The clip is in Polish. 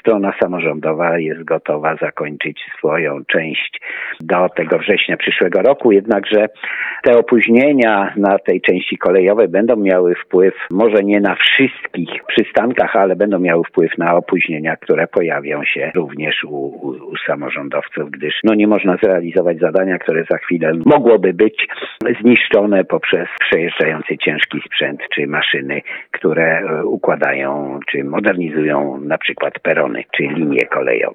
strona samorządowa jest gotowa zakończyć swoją część do tego września przyszłego roku, jednakże te opóźnienia na tej części kolejowej będą miały wpływ może nie na wszystkich przystankach, ale będą miały wpływ na opóźnienia, które pojawią się również u samorządowców, gdyż nie można zrealizować zadania, które za chwilę mogłoby być zniszczone poprzez przejeżdżający ciężki sprzęt czy maszyny, które układają czy modernizują na przykład perony czy linie kolejowe.